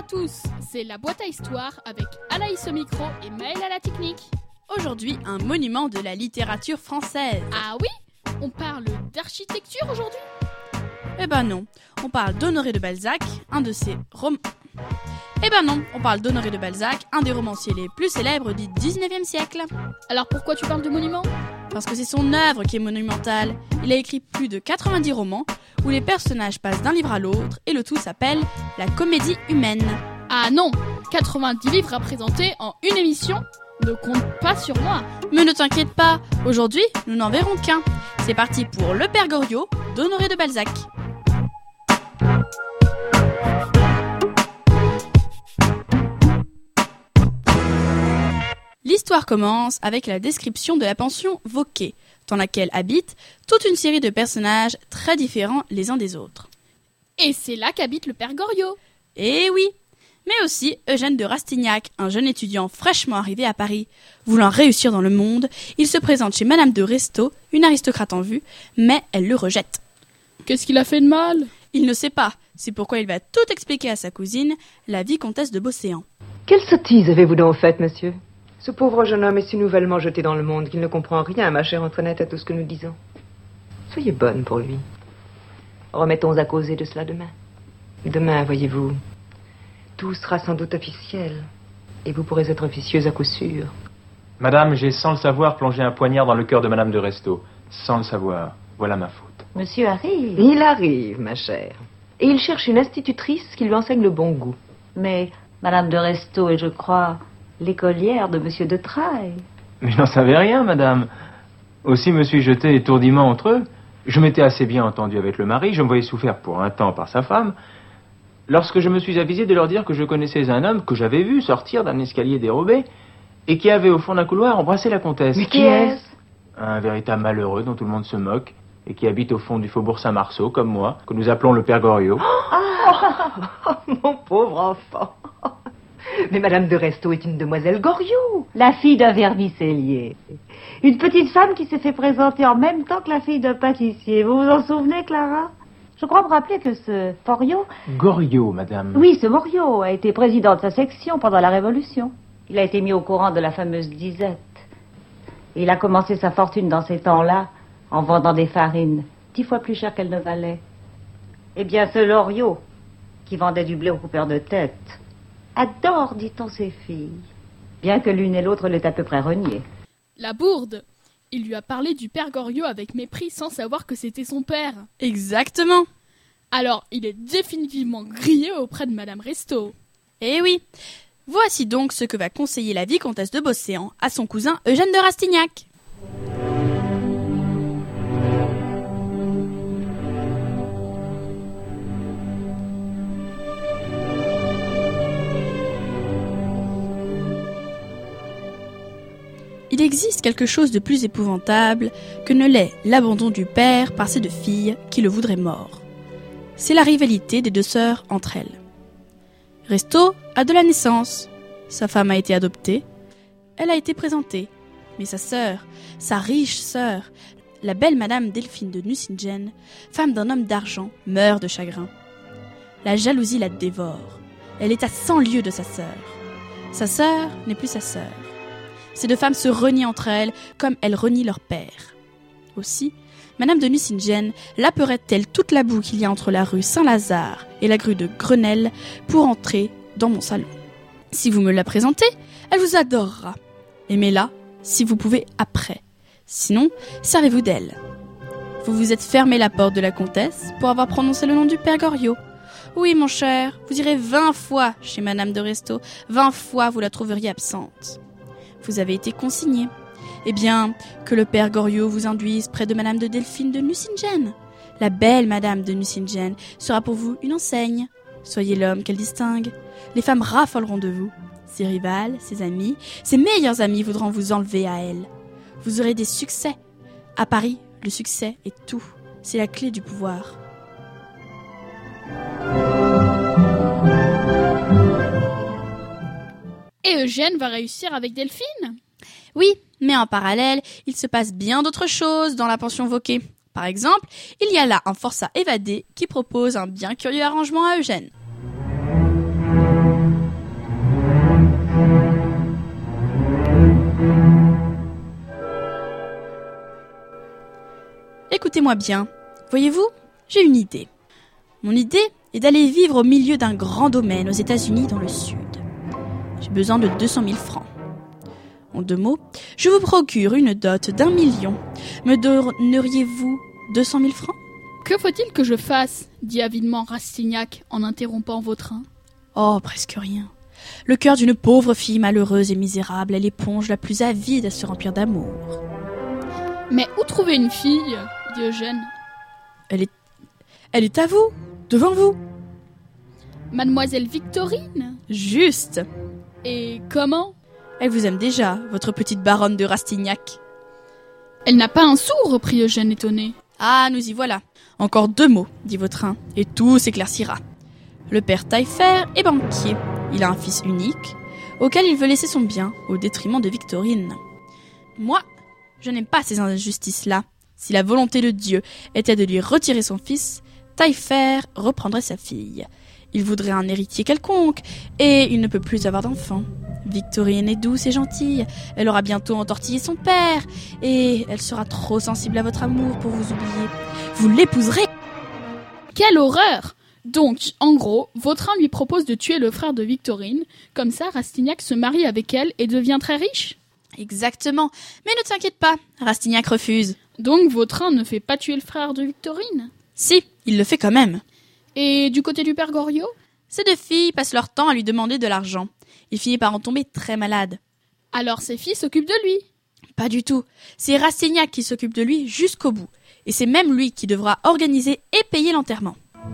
tous, c'est la boîte à histoire avec Anaïs au micro et Maëlle à la technique. Aujourd'hui, un monument de la littérature française. Ah oui ? On parle d'architecture aujourd'hui ? Eh ben non, on parle d'Honoré de Balzac, un de ses romans. Eh ben non, on parle d'Honoré de Balzac, un des romanciers les plus célèbres du 19e siècle. Alors pourquoi tu parles de monument ? Parce que c'est son œuvre qui est monumentale. Il a écrit plus de 90 romans où les personnages passent d'un livre à l'autre et le tout s'appelle la comédie humaine. Ah non, 90 livres à présenter en une émission ? Ne compte pas sur moi. Mais ne t'inquiète pas, aujourd'hui, nous n'en verrons qu'un. C'est parti pour Le Père Goriot d'Honoré de Balzac. L'histoire commence avec la description de la pension Vauquer, dans laquelle habitent toute une série de personnages très différents les uns des autres. Et c'est là qu'habite le Père Goriot. Eh oui, mais aussi Eugène de Rastignac, un jeune étudiant fraîchement arrivé à Paris. Voulant réussir dans le monde, il se présente chez Madame de Restaud, une aristocrate en vue, mais elle le rejette. Qu'est-ce qu'il a fait de mal ? Il ne sait pas, c'est pourquoi il va tout expliquer à sa cousine, la vicomtesse de Beauséant. Quelle sottise avez-vous donc faite, monsieur ? Ce pauvre jeune homme est si nouvellement jeté dans le monde qu'il ne comprend rien, ma chère Antoinette, à tout ce que nous disons. Soyez bonne pour lui. Remettons à causer de cela demain. Demain, voyez-vous, tout sera sans doute officiel, et vous pourrez être officieuse à coup sûr. Madame, j'ai sans le savoir plongé un poignard dans le cœur de Madame de Restaud. Sans le savoir. Voilà ma faute. Monsieur arrive. Il arrive, ma chère. Et il cherche une institutrice qui lui enseigne le bon goût. Mais Madame de Restaud est, je crois, l'écolière de Monsieur de Trailles. Mais je n'en savais rien, madame. Aussi me suis jeté étourdiment entre eux. Je m'étais assez bien entendu avec le mari, je me voyais souffert pour un temps par sa femme. Lorsque je me suis avisé de leur dire que je connaissais un homme que j'avais vu sortir d'un escalier dérobé et qui avait au fond d'un couloir embrassé la comtesse. Mais qui est-ce ? Un véritable malheureux dont tout le monde se moque et qui habite au fond du faubourg Saint-Marceau, comme moi, que nous appelons le Père Goriot. Oh, mon pauvre enfant. Mais Madame de Restaud est une demoiselle Goriot. La fille d'un vermicellier. Une petite femme qui s'est fait présenter en même temps que la fille d'un pâtissier. Vous vous en souvenez, Clara ? Je crois me rappeler que ce Foriot... Goriot, madame. Oui, ce Moriot a été président de sa section pendant la Révolution. Il a été mis au courant de la fameuse disette. Et il a commencé sa fortune dans ces temps-là en vendant des farines 10 fois plus cher qu'elles ne valaient. Eh bien, ce Loriot, qui vendait du blé au coupeur de tête, adore, dit-on, ses filles, bien que l'une et l'autre l'aient à peu près renié. La bourde ! Il lui a parlé du Père Goriot avec mépris sans savoir que c'était son père. Exactement. Alors, il est définitivement grillé auprès de Madame Restaud. Eh oui. Voici donc ce que va conseiller la vicomtesse de Beauséant à son cousin Eugène de Rastignac. Il existe quelque chose de plus épouvantable que ne l'est l'abandon du père par ces deux filles qui le voudraient mort. C'est la rivalité des deux sœurs entre elles. Restaud a de la naissance, sa femme a été adoptée, elle a été présentée, mais sa sœur, sa riche sœur, la belle Madame Delphine de Nucingen, femme d'un homme d'argent, meurt de chagrin. La jalousie la dévore, elle est à 100 lieues de sa sœur. Sa sœur n'est plus sa sœur. Ces deux femmes se renient entre elles comme elles renient leur père. Aussi, Madame de Nucingen laperait-elle toute la boue qu'il y a entre la rue Saint-Lazare et la grue de Grenelle pour entrer dans mon salon. Si vous me la présentez, elle vous adorera. Aimez-la, si vous pouvez, après. Sinon, servez-vous d'elle. Vous vous êtes fermé la porte de la comtesse pour avoir prononcé le nom du Père Goriot. Oui, mon cher, vous irez 20 fois chez Madame de Restaud. 20 fois, vous la trouveriez absente. Vous avez été consigné. Eh bien, que le Père Goriot vous induise près de Madame de Delphine de Nucingen. La belle Madame de Nucingen sera pour vous une enseigne. Soyez l'homme qu'elle distingue. Les femmes raffoleront de vous. Ses rivales, ses amis, ses meilleurs amis voudront vous enlever à elle. Vous aurez des succès. À Paris, le succès est tout. C'est la clé du pouvoir. Et Eugène va réussir avec Delphine ? Oui, mais en parallèle, il se passe bien d'autres choses dans la pension Vauquer. Par exemple, il y a là un forçat évadé qui propose un bien curieux arrangement à Eugène. Écoutez-moi bien. Voyez-vous, j'ai une idée. Mon idée est d'aller vivre au milieu d'un grand domaine aux États-Unis dans le sud. J'ai besoin de 200 000 francs. En 2 mots, je vous procure une dot d'1 million. Me donneriez-vous 200 000 francs ? Que faut-il que je fasse ? Dit avidement Rastignac en interrompant Vautrin. Oh, presque rien. Le cœur d'une pauvre fille malheureuse et misérable est l'éponge la plus avide à se remplir d'amour. Mais où trouver une fille ? Dit Eugène. Elle est à vous, devant vous. Mademoiselle Victorine ? Juste. Et comment ? Elle vous aime déjà, votre petite baronne de Rastignac. Elle n'a pas un sou, reprit Eugène étonné. Ah, nous y voilà. Encore 2 mots, dit Vautrin, et tout s'éclaircira. Le père Taillefer est banquier. Il a un fils unique, auquel il veut laisser son bien, au détriment de Victorine. Moi, je n'aime pas ces injustices-là. Si la volonté de Dieu était de lui retirer son fils, Taillefer reprendrait sa fille. Il voudrait un héritier quelconque, et il ne peut plus avoir d'enfant. Victorine est douce et gentille, elle aura bientôt entortillé son père, et elle sera trop sensible à votre amour pour vous oublier. Vous l'épouserez. Quelle horreur ! Donc, en gros, Vautrin lui propose de tuer le frère de Victorine, comme ça Rastignac se marie avec elle et devient très riche ? Exactement, mais ne t'inquiète pas, Rastignac refuse. Donc Vautrin ne fait pas tuer le frère de Victorine ? Si, il le fait quand même. Et du côté du père Goriot ? Ces 2 filles passent leur temps à lui demander de l'argent. Il finit par en tomber très malade. Alors ses filles s'occupent de lui ? Pas du tout. C'est Rastignac qui s'occupe de lui jusqu'au bout. Et c'est même lui qui devra organiser et payer l'enterrement.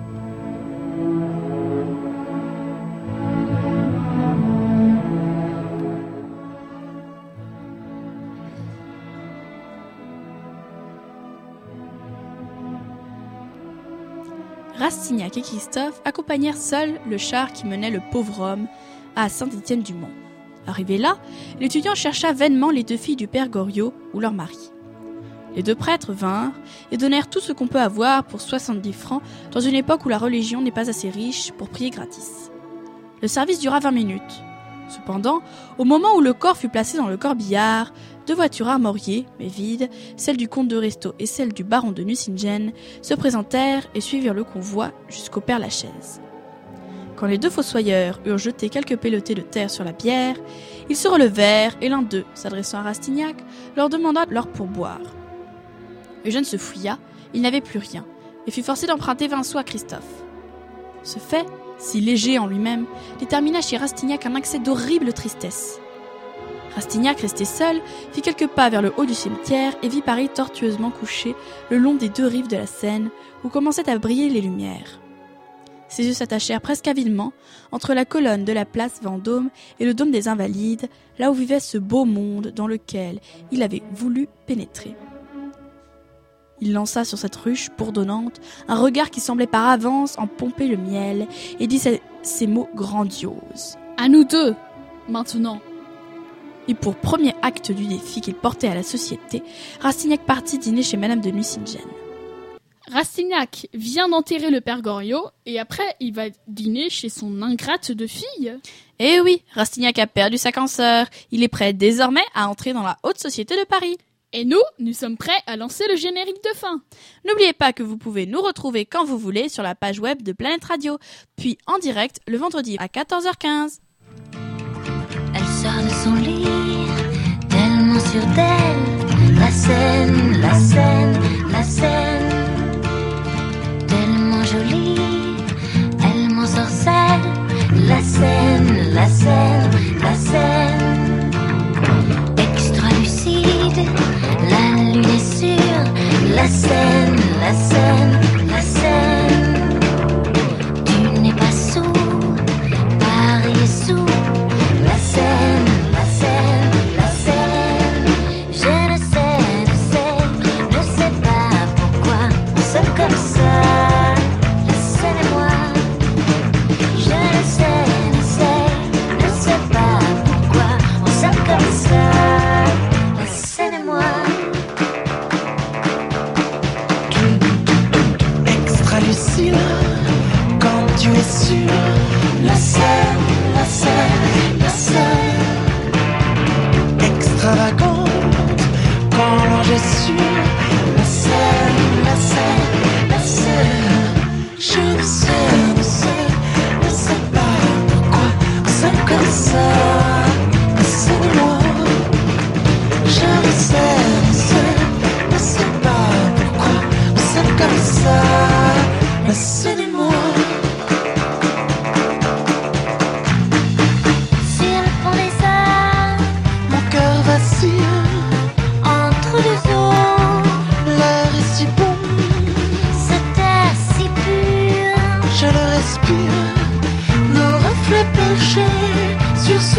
Rastignac et Christophe accompagnèrent seuls le char qui menait le pauvre homme à Saint-Étienne-du-Mont. Arrivé là, l'étudiant chercha vainement les 2 filles du père Goriot ou leur mari. Les 2 prêtres vinrent et donnèrent tout ce qu'on peut avoir pour 70 francs dans une époque où la religion n'est pas assez riche pour prier gratis. Le service dura 20 minutes. Cependant, au moment où le corps fut placé dans le corbillard, 2 voitures armoriées, mais vides, celle du comte de Restaud et celle du baron de Nucingen, se présentèrent et suivirent le convoi jusqu'au Père-Lachaise. Quand les 2 fossoyeurs eurent jeté quelques pelletées de terre sur la bière, ils se relevèrent et l'un d'eux, s'adressant à Rastignac, leur demanda leur pourboire. Eugène se fouilla, il n'avait plus rien, et fut forcé d'emprunter 20 sous à Christophe. Ce fait, si léger en lui-même, détermina chez Rastignac un accès d'horrible tristesse. Rastignac, resté seul, fit quelques pas vers le haut du cimetière et vit Paris tortueusement couché le long des 2 rives de la Seine où commençaient à briller les lumières. Ses yeux s'attachèrent presque avidement entre la colonne de la place Vendôme et le dôme des Invalides, là où vivait ce beau monde dans lequel il avait voulu pénétrer. Il lança sur cette ruche bourdonnante un regard qui semblait par avance en pomper le miel et dit ces mots grandioses. « À nous 2, maintenant !» Et pour premier acte du défi qu'il portait à la société, Rastignac partit dîner chez Madame de Nucingen. Rastignac vient d'enterrer le père Goriot et après il va dîner chez son ingrate de fille. Eh oui, Rastignac a perdu sa cancer. Il est prêt désormais à entrer dans la haute société de Paris. Et nous sommes prêts à lancer le générique de fin. N'oubliez pas que vous pouvez nous retrouver quand vous voulez sur la page web de Planète Radio, puis en direct le vendredi à 14h15. Elle sort de son lit, tellement sûre d'elle. La Seine, la Seine, la Seine. Tellement jolie, elle m'ensorcelle. La Seine, la Seine, la Seine. Extra lucide, la lune est sûre. La Seine, la Seine, la Seine. Tu n'es pas sourd, Paris est sourd. La Seine, la Seine, la Seine. Je ne sais, ne sais, ne sais.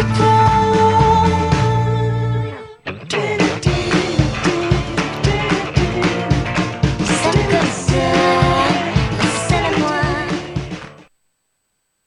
je t'aime.